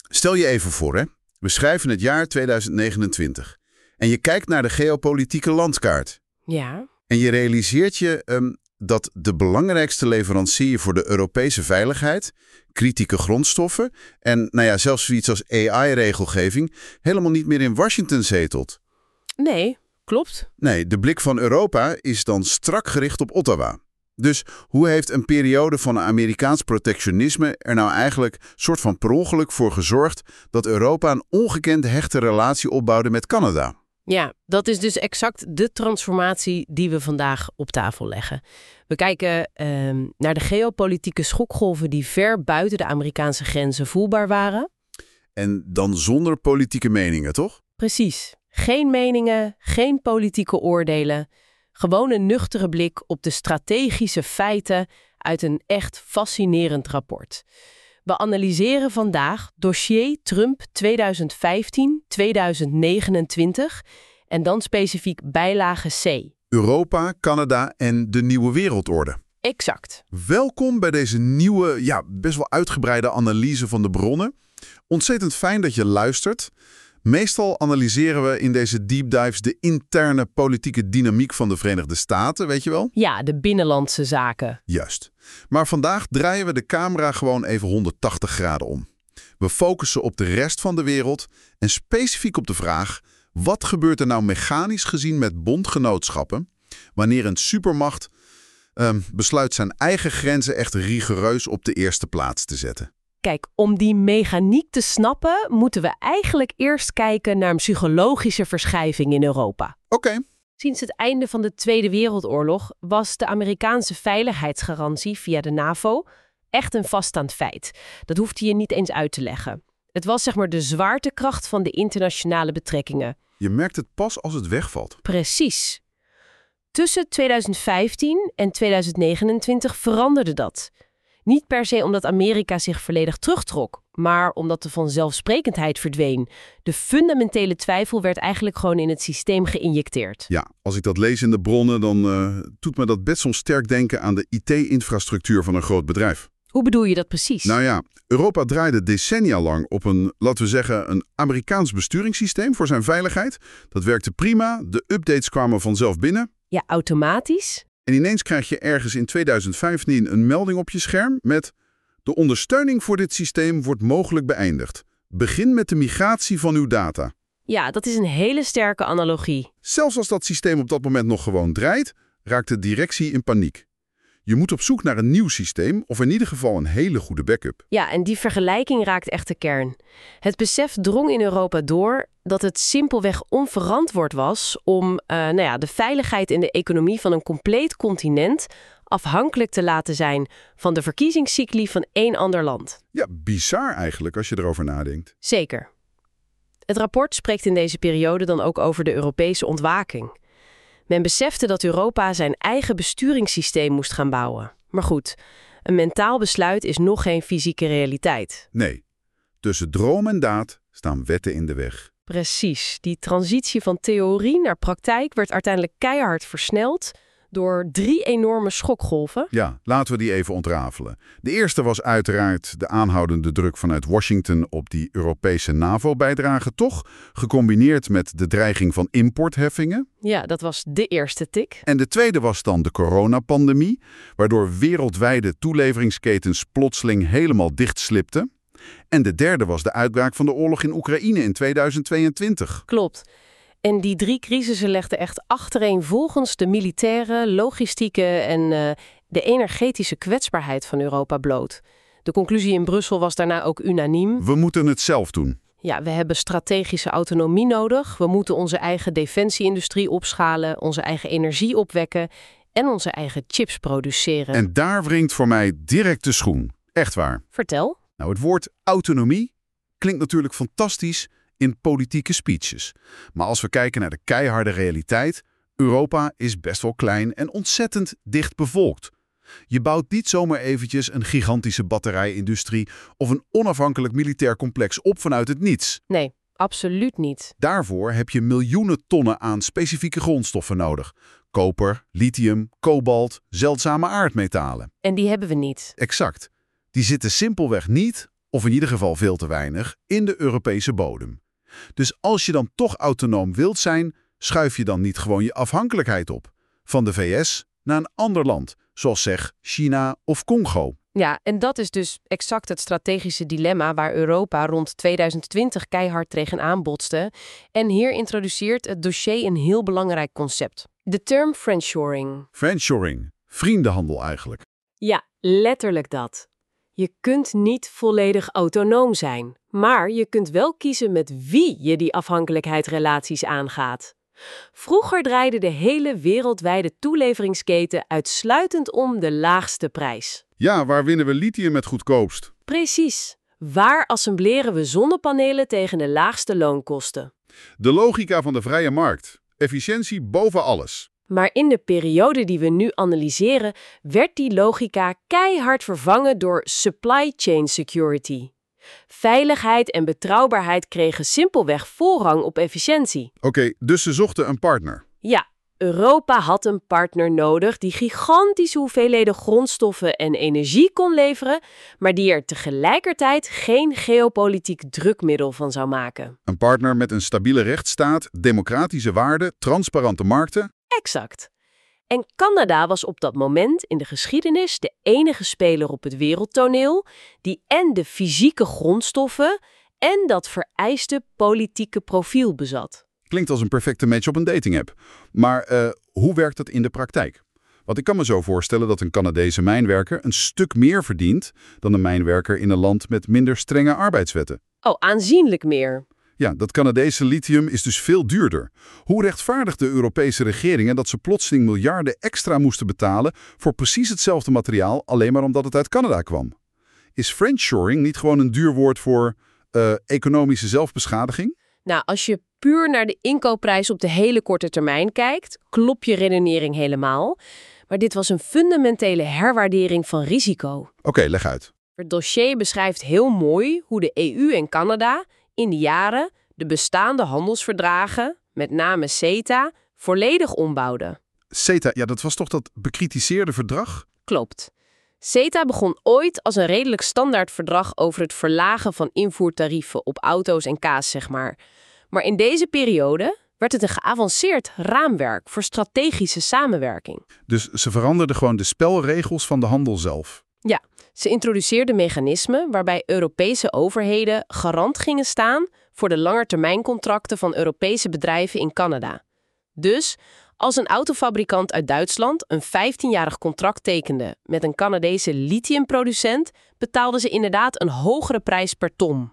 Stel je even voor, hè. We schrijven het jaar 2029. En je kijkt naar de geopolitieke landkaart. Ja, En je realiseert je dat de belangrijkste leverancier voor de Europese veiligheid, kritieke grondstoffen en zelfs zoiets als AI-regelgeving helemaal niet meer in Washington zetelt. nee, klopt. Nee, de blik van Europa is dan strak gericht op Ottawa. Dus hoe heeft een periode van Amerikaans protectionisme er nou eigenlijk soort van per ongeluk voor gezorgd dat Europa een ongekend hechte relatie opbouwde met Canada? Ja, dat is dus exact de transformatie die we vandaag op tafel leggen. We kijken naar de geopolitieke schokgolven die ver buiten de Amerikaanse grenzen voelbaar waren. En dan zonder politieke meningen, toch? Precies. Geen meningen, geen politieke oordelen. Gewoon een nuchtere blik op de strategische feiten uit een echt fascinerend rapport. We analyseren vandaag dossier Trump 2015-2029 en dan specifiek bijlage C. Europa, Canada en de nieuwe wereldorde. Exact. Welkom bij deze nieuwe, best wel uitgebreide analyse van de bronnen. Ontzettend fijn dat je luistert. Meestal analyseren we in deze deep dives de interne politieke dynamiek van de Verenigde Staten, weet je wel? Ja, de binnenlandse zaken. Juist. Maar vandaag draaien we de camera gewoon even 180 graden om. We focussen op de rest van de wereld en specifiek op de vraag: wat gebeurt er nou mechanisch gezien met bondgenootschappen wanneer een supermacht besluit zijn eigen grenzen echt rigoureus op de eerste plaats te zetten? Kijk, om die mechaniek te snappen, moeten we eigenlijk eerst kijken naar een psychologische verschuiving in Europa. Oké. Sinds het einde van de Tweede Wereldoorlog was de Amerikaanse veiligheidsgarantie via de NAVO echt een vaststaand feit. Dat hoefde je niet eens uit te leggen. Het was zeg maar de zwaartekracht van de internationale betrekkingen. Je merkt het pas als het wegvalt. Precies. Tussen 2015 en 2029 veranderde dat. Niet per se omdat Amerika zich volledig terugtrok, maar omdat de vanzelfsprekendheid verdween. De fundamentele twijfel werd eigenlijk gewoon in het systeem geïnjecteerd. Ja, als ik dat lees in de bronnen, dan doet me dat best soms sterk denken aan de IT-infrastructuur van een groot bedrijf. Hoe bedoel je dat precies? Nou ja, Europa draaide decennia lang op een, laten we zeggen, een Amerikaans besturingssysteem voor zijn veiligheid. Dat werkte prima, de updates kwamen vanzelf binnen. Ja, automatisch. En ineens krijg je ergens in 2015 een melding op je scherm met: de ondersteuning voor dit systeem wordt mogelijk beëindigd. Begin met de migratie van uw data. Ja, dat is een hele sterke analogie. Zelfs als dat systeem op dat moment nog gewoon draait, raakt de directie in paniek. Je moet op zoek naar een nieuw systeem of in ieder geval een hele goede backup. Ja, en die vergelijking raakt echt de kern. Het besef drong in Europa door dat het simpelweg onverantwoord was om de veiligheid en de economie van een compleet continent afhankelijk te laten zijn van de verkiezingscycli van één ander land. Ja, bizar eigenlijk als je erover nadenkt. Zeker. Het rapport spreekt in deze periode dan ook over de Europese ontwaking. Men besefte dat Europa zijn eigen besturingssysteem moest gaan bouwen. Maar goed, een mentaal besluit is nog geen fysieke realiteit. Nee, tussen droom en daad staan wetten in de weg. Precies, die transitie van theorie naar praktijk werd uiteindelijk keihard versneld door 3 enorme schokgolven. Ja, laten we die even ontrafelen. De eerste was uiteraard de aanhoudende druk vanuit Washington op die Europese NAVO-bijdrage, toch? Gecombineerd met de dreiging van importheffingen. Ja, dat was de eerste tik. En de tweede was dan de coronapandemie, waardoor wereldwijde toeleveringsketens plotseling helemaal dichtslipten. En de derde was de uitbraak van de oorlog in Oekraïne in 2022. Klopt. En die 3 crisissen legden echt achtereenvolgens de militaire, logistieke en de energetische kwetsbaarheid van Europa bloot. De conclusie in Brussel was daarna ook unaniem. We moeten het zelf doen. Ja, we hebben strategische autonomie nodig. We moeten onze eigen defensieindustrie opschalen, onze eigen energie opwekken en onze eigen chips produceren. En daar wringt voor mij direct de schoen. Echt waar. Vertel. Nou, het woord autonomie klinkt natuurlijk fantastisch in politieke speeches. Maar als we kijken naar de keiharde realiteit, Europa is best wel klein en ontzettend dicht bevolkt. Je bouwt niet zomaar eventjes een gigantische batterijindustrie of een onafhankelijk militair complex op vanuit het niets. Nee, absoluut niet. Daarvoor heb je miljoenen tonnen aan specifieke grondstoffen nodig. Koper, lithium, kobalt, zeldzame aardmetalen. En die hebben we niet. Exact. Die zitten simpelweg niet of in ieder geval veel te weinig, in de Europese bodem. Dus als je dan toch autonoom wilt zijn, schuif je dan niet gewoon je afhankelijkheid op. Van de VS naar een ander land, zoals zeg China of Congo. Ja, en dat is dus exact het strategische dilemma waar Europa rond 2020 keihard tegenaan botste. En hier introduceert het dossier een heel belangrijk concept. De term friendshoring. Friendshoring, vriendenhandel eigenlijk. Ja, letterlijk dat. Je kunt niet volledig autonoom zijn, maar je kunt wel kiezen met wie je die afhankelijkheidsrelaties aangaat. Vroeger draaide de hele wereldwijde toeleveringsketen uitsluitend om de laagste prijs. Ja, waar winnen we lithium het goedkoopst? Precies. Waar assembleren we zonnepanelen tegen de laagste loonkosten? De logica van de vrije markt. Efficiëntie boven alles. Maar in de periode die we nu analyseren, werd die logica keihard vervangen door supply chain security. Veiligheid en betrouwbaarheid kregen simpelweg voorrang op efficiëntie. Oké, dus ze zochten een partner. Ja, Europa had een partner nodig die gigantische hoeveelheden grondstoffen en energie kon leveren, maar die er tegelijkertijd geen geopolitiek drukmiddel van zou maken. Een partner met een stabiele rechtsstaat, democratische waarden, transparante markten. Exact. En Canada was op dat moment in de geschiedenis de enige speler op het wereldtoneel die en de fysieke grondstoffen en dat vereiste politieke profiel bezat. Klinkt als een perfecte match op een datingapp. Maar hoe werkt dat in de praktijk? Want ik kan me zo voorstellen dat een Canadese mijnwerker een stuk meer verdient dan een mijnwerker in een land met minder strenge arbeidswetten. Oh, aanzienlijk meer. Ja, dat Canadese lithium is dus veel duurder. Hoe rechtvaardigt de Europese regeringen dat ze plotseling miljarden extra moesten betalen voor precies hetzelfde materiaal, alleen maar omdat het uit Canada kwam? Is friendshoring niet gewoon een duur woord voor economische zelfbeschadiging? Nou, als je puur naar de inkoopprijs op de hele korte termijn kijkt, klopt je redenering helemaal. Maar dit was een fundamentele herwaardering van risico. Oké, leg uit. Het dossier beschrijft heel mooi hoe de EU en Canada in die jaren de bestaande handelsverdragen, met name CETA, volledig ombouwden. CETA, ja, dat was toch dat bekritiseerde verdrag? Klopt. CETA begon ooit als een redelijk standaard verdrag over het verlagen van invoertarieven op auto's en kaas, zeg maar. Maar in deze periode werd het een geavanceerd raamwerk voor strategische samenwerking. Dus ze veranderden gewoon de spelregels van de handel zelf. Ja, ze introduceerden mechanismen waarbij Europese overheden garant gingen staan voor de langetermijncontracten van Europese bedrijven in Canada. Dus als een autofabrikant uit Duitsland een 15-jarig contract tekende met een Canadese lithiumproducent, betaalden ze inderdaad een hogere prijs per ton.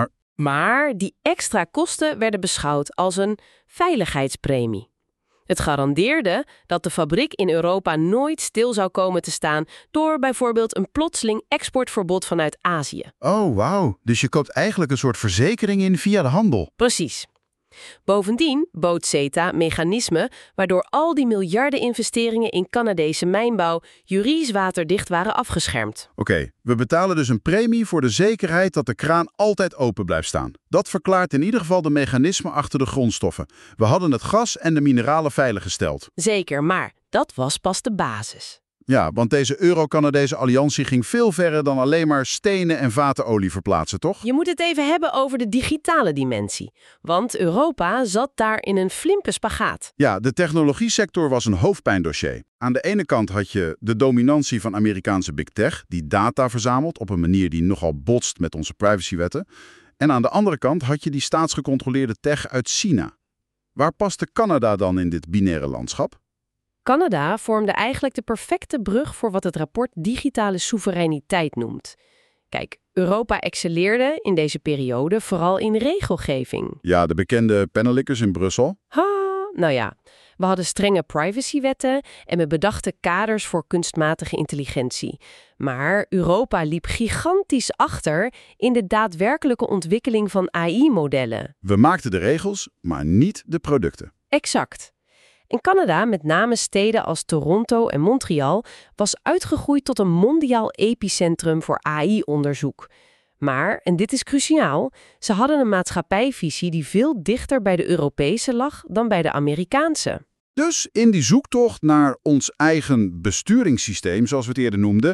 Maar die extra kosten werden beschouwd als een veiligheidspremie. Het garandeerde dat de fabriek in Europa nooit stil zou komen te staan door bijvoorbeeld een plotseling exportverbod vanuit Azië. Oh, wauw. Dus je koopt eigenlijk een soort verzekering in via de handel. Precies. Bovendien bood CETA mechanismen waardoor al die miljarden investeringen in Canadese mijnbouw juridisch waterdicht waren afgeschermd. Oké, we betalen dus een premie voor de zekerheid dat de kraan altijd open blijft staan. Dat verklaart in ieder geval de mechanismen achter de grondstoffen. We hadden het gas en de mineralen veiliggesteld. Zeker, maar dat was pas de basis. Ja, want deze Euro-Canadese alliantie ging veel verder dan alleen maar stenen en vaten olie verplaatsen, toch? Je moet het even hebben over de digitale dimensie. Want Europa zat daar in een flinke spagaat. Ja, de technologiesector was een hoofdpijndossier. Aan de ene kant had je de dominantie van Amerikaanse big tech, die data verzamelt op een manier die nogal botst met onze privacywetten. En aan de andere kant had je die staatsgecontroleerde tech uit China. Waar paste Canada dan in dit binaire landschap? Canada vormde eigenlijk de perfecte brug voor wat het rapport digitale soevereiniteit noemt. Kijk, Europa excelleerde in deze periode vooral in regelgeving. Ja, de bekende pennenlikkers in Brussel. Nou ja, we hadden strenge privacywetten en we bedachten kaders voor kunstmatige intelligentie. Maar Europa liep gigantisch achter in de daadwerkelijke ontwikkeling van AI-modellen. We maakten de regels, maar niet de producten. Exact. In Canada, met name steden als Toronto en Montreal, was uitgegroeid tot een mondiaal epicentrum voor AI-onderzoek. Maar, en dit is cruciaal, ze hadden een maatschappijvisie die veel dichter bij de Europese lag dan bij de Amerikaanse. Dus in die zoektocht naar ons eigen besturingssysteem, zoals we het eerder noemden,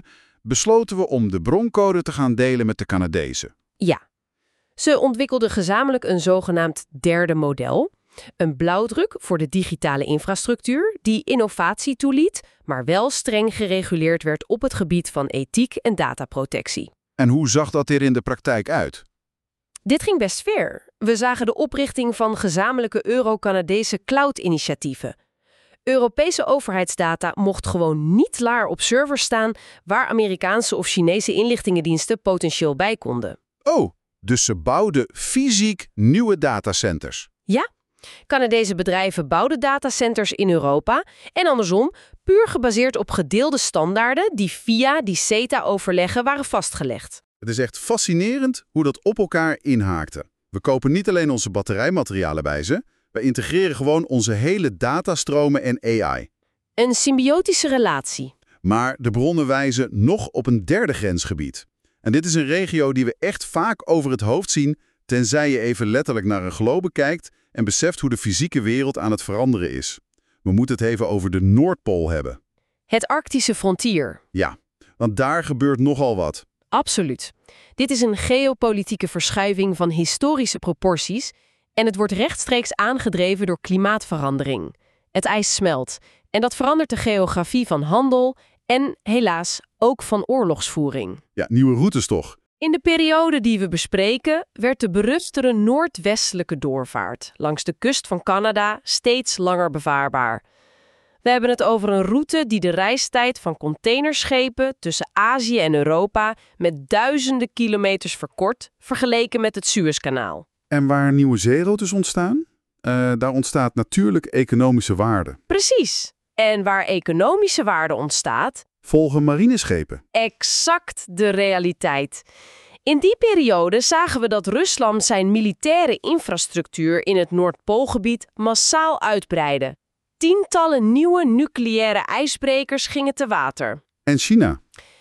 besloten we om de broncode te gaan delen met de Canadezen. Ja. Ze ontwikkelden gezamenlijk een zogenaamd derde model. Een blauwdruk voor de digitale infrastructuur die innovatie toeliet, maar wel streng gereguleerd werd op het gebied van ethiek en dataprotectie. En hoe zag dat er in de praktijk uit? Dit ging best ver. We zagen de oprichting van gezamenlijke Euro-Canadese cloud-initiatieven. Europese overheidsdata mocht gewoon niet laar op servers staan waar Amerikaanse of Chinese inlichtingendiensten potentieel bij konden. Oh, dus ze bouwden fysiek nieuwe datacenters. Ja, Canadese bedrijven bouwden datacenters in Europa en andersom, puur gebaseerd op gedeelde standaarden die via die CETA-overleggen waren vastgelegd. Het is echt fascinerend hoe dat op elkaar inhaakte. We kopen niet alleen onze batterijmaterialen bij ze, we integreren gewoon onze hele datastromen en AI. Een symbiotische relatie. Maar de bronnen wijzen nog op een derde grensgebied. En dit is een regio die we echt vaak over het hoofd zien, tenzij je even letterlijk naar een globe kijkt en beseft hoe de fysieke wereld aan het veranderen is. We moeten het even over de Noordpool hebben. Het Arctische frontier. Ja, want daar gebeurt nogal wat. Absoluut. Dit is een geopolitieke verschuiving van historische proporties en het wordt rechtstreeks aangedreven door klimaatverandering. Het ijs smelt en dat verandert de geografie van handel en, helaas, ook van oorlogsvoering. Ja, nieuwe routes toch? In de periode die we bespreken werd de berustere noordwestelijke doorvaart langs de kust van Canada steeds langer bevaarbaar. We hebben het over een route die de reistijd van containerschepen tussen Azië en Europa met duizenden kilometers verkort vergeleken met het Suezkanaal. En waar nieuwe zeeroutes ontstaan? Daar ontstaat natuurlijk economische waarde. Precies. En waar economische waarde ontstaat, Volgen marineschepen. exact de realiteit. In die periode zagen we dat Rusland zijn militaire infrastructuur in het Noordpoolgebied massaal uitbreidde. Tientallen nieuwe nucleaire ijsbrekers gingen te water. En China.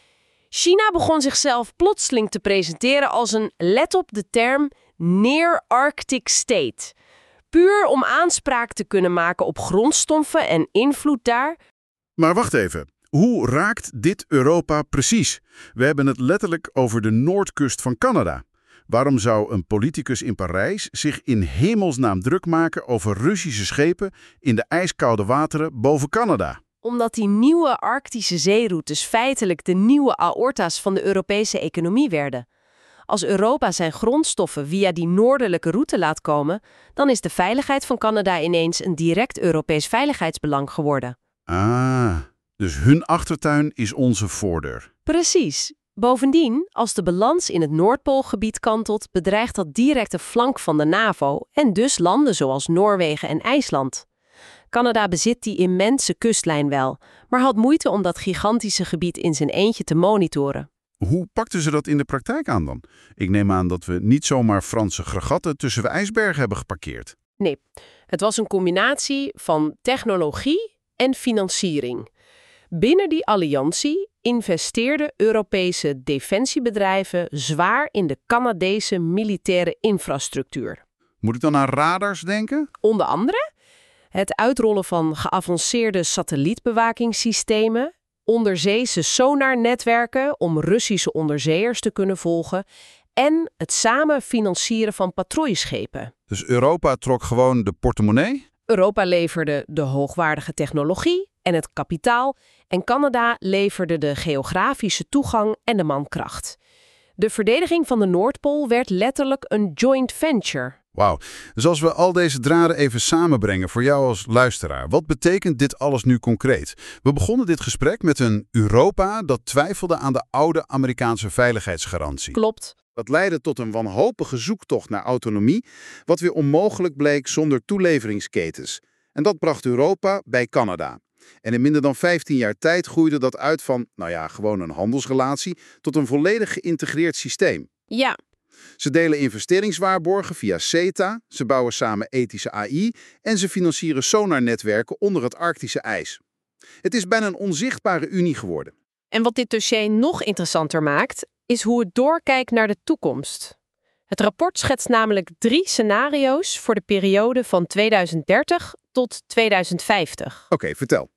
China begon zichzelf plotseling te presenteren als een, let op de term, Near Arctic State. Puur om aanspraak te kunnen maken op grondstoffen en invloed daar. Maar wacht even. Hoe raakt dit Europa precies? We hebben het letterlijk over de noordkust van Canada. Waarom zou een politicus in Parijs zich in hemelsnaam druk maken over Russische schepen in de ijskoude wateren boven Canada? Omdat die nieuwe Arctische zeeroutes feitelijk de nieuwe aorta's van de Europese economie werden. Als Europa zijn grondstoffen via die noordelijke route laat komen, dan is de veiligheid van Canada ineens een direct Europees veiligheidsbelang geworden. Ah, dus hun achtertuin is onze voordeur. Precies. Bovendien, als de balans in het Noordpoolgebied kantelt, bedreigt dat direct de flank van de NAVO en dus landen zoals Noorwegen en IJsland. Canada bezit die immense kustlijn wel, maar had moeite om dat gigantische gebied in zijn eentje te monitoren. Hoe pakten ze dat in de praktijk aan dan? Ik neem aan dat we niet zomaar Franse fregatten tussen de ijsbergen hebben geparkeerd. Nee, het was een combinatie van technologie en financiering. Binnen die alliantie investeerden Europese defensiebedrijven zwaar in de Canadese militaire infrastructuur. Moet ik dan aan radars denken? Onder andere het uitrollen van geavanceerde satellietbewakingssystemen, onderzeese sonarnetwerken om Russische onderzeeërs te kunnen volgen en het samen financieren van patrouilleschepen. Dus Europa trok gewoon de portemonnee? Europa leverde de hoogwaardige technologie en het kapitaal en Canada leverde de geografische toegang en de mankracht. De verdediging van de Noordpool werd letterlijk een joint venture. Wauw. Dus als we al deze draden even samenbrengen voor jou als luisteraar, wat betekent dit alles nu concreet? We begonnen dit gesprek met een Europa dat twijfelde aan de oude Amerikaanse veiligheidsgarantie. Klopt. Dat leidde tot een wanhopige zoektocht naar autonomie, wat weer onmogelijk bleek zonder toeleveringsketens. En dat bracht Europa bij Canada. En in minder dan 15 jaar tijd groeide dat uit van, gewoon een handelsrelatie, tot een volledig geïntegreerd systeem. Ja. Ze delen investeringswaarborgen via CETA, ze bouwen samen ethische AI en ze financieren sonarnetwerken onder het Arctische ijs. Het is bijna een onzichtbare unie geworden. En wat dit dossier nog interessanter maakt, is hoe het doorkijkt naar de toekomst. Het rapport schetst namelijk 3 scenario's voor de periode van 2030 tot 2050. Oké, vertel.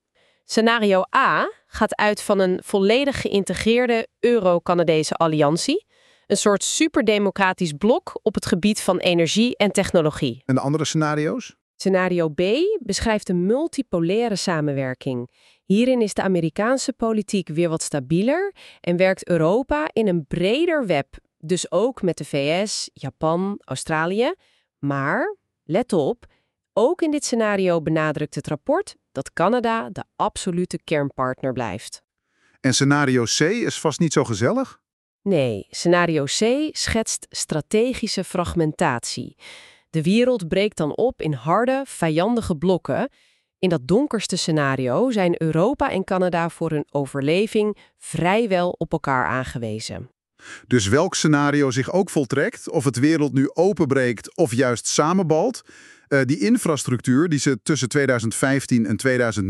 Scenario A gaat uit van een volledig geïntegreerde Euro-Canadese alliantie. Een soort superdemocratisch blok op het gebied van energie en technologie. En de andere scenario's? Scenario B beschrijft een multipolaire samenwerking. Hierin is de Amerikaanse politiek weer wat stabieler en werkt Europa in een breder web. Dus ook met de VS, Japan, Australië. Maar, let op, ook in dit scenario benadrukt het rapport dat Canada de absolute kernpartner blijft. En scenario C is vast niet zo gezellig? Nee, scenario C schetst strategische fragmentatie. De wereld breekt dan op in harde, vijandige blokken. In dat donkerste scenario zijn Europa en Canada voor hun overleving vrijwel op elkaar aangewezen. Dus welk scenario zich ook voltrekt, of het wereld nu openbreekt of juist samenbalt, die infrastructuur die ze tussen 2015 en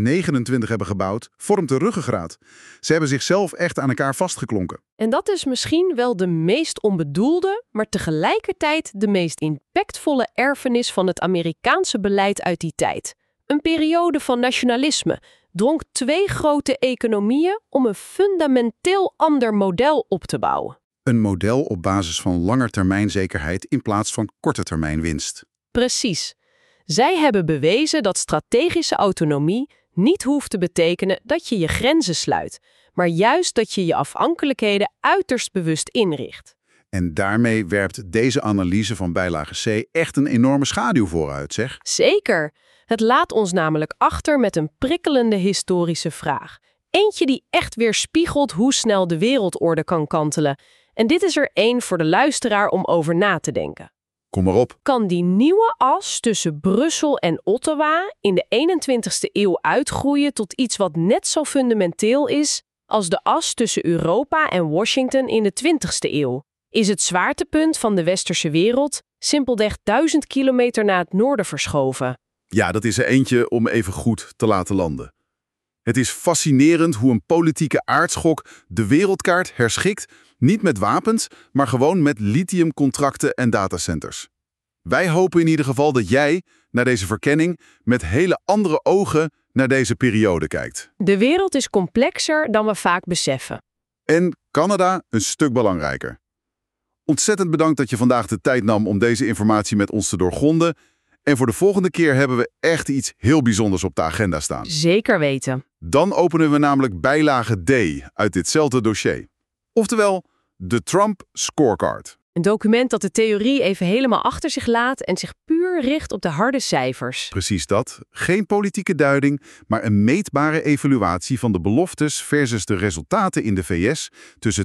2029 hebben gebouwd, vormt de ruggengraat. Ze hebben zichzelf echt aan elkaar vastgeklonken. En dat is misschien wel de meest onbedoelde, maar tegelijkertijd de meest impactvolle erfenis van het Amerikaanse beleid uit die tijd. Een periode van nationalisme dwong twee grote economieën om een fundamenteel ander model op te bouwen. Een model op basis van langetermijnzekerheid in plaats van kortetermijnwinst. Precies. Zij hebben bewezen dat strategische autonomie niet hoeft te betekenen dat je je grenzen sluit, maar juist dat je je afhankelijkheden uiterst bewust inricht. En daarmee werpt deze analyse van bijlage C echt een enorme schaduw vooruit, zeg. Zeker. Het laat ons namelijk achter met een prikkelende historische vraag. Eentje die echt weerspiegelt hoe snel de wereldorde kan kantelen. En dit is er één voor de luisteraar om over na te denken. Kom maar op. Kan die nieuwe as tussen Brussel en Ottawa in de 21ste eeuw uitgroeien tot iets wat net zo fundamenteel is als de as tussen Europa en Washington in de 20ste eeuw? Is het zwaartepunt van de westerse wereld simpelweg 1000 kilometer naar het noorden verschoven? Ja, dat is er eentje om even goed te laten landen. Het is fascinerend hoe een politieke aardschok de wereldkaart herschikt, niet met wapens, maar gewoon met lithiumcontracten en datacenters. Wij hopen in ieder geval dat jij, naar deze verkenning, met hele andere ogen naar deze periode kijkt. De wereld is complexer dan we vaak beseffen. En Canada een stuk belangrijker. Ontzettend bedankt dat je vandaag de tijd nam om deze informatie met ons te doorgronden. En voor de volgende keer hebben we echt iets heel bijzonders op de agenda staan. Zeker weten. Dan openen we namelijk bijlage D uit ditzelfde dossier. Oftewel, de Trump Scorecard. Een document dat de theorie even helemaal achter zich laat en zich puur richt op de harde cijfers. Precies dat. Geen politieke duiding, maar een meetbare evaluatie van de beloftes versus de resultaten in de VS tussen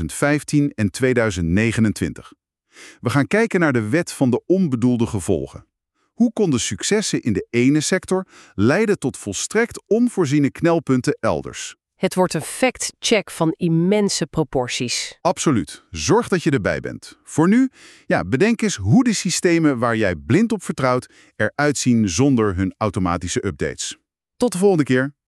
2015 en 2029. We gaan kijken naar de wet van de onbedoelde gevolgen. Hoe konden successen in de ene sector leiden tot volstrekt onvoorziene knelpunten elders? Het wordt een fact-check van immense proporties. Absoluut. Zorg dat je erbij bent. Voor nu, bedenk eens hoe de systemen waar jij blind op vertrouwt eruit zien zonder hun automatische updates. Tot de volgende keer.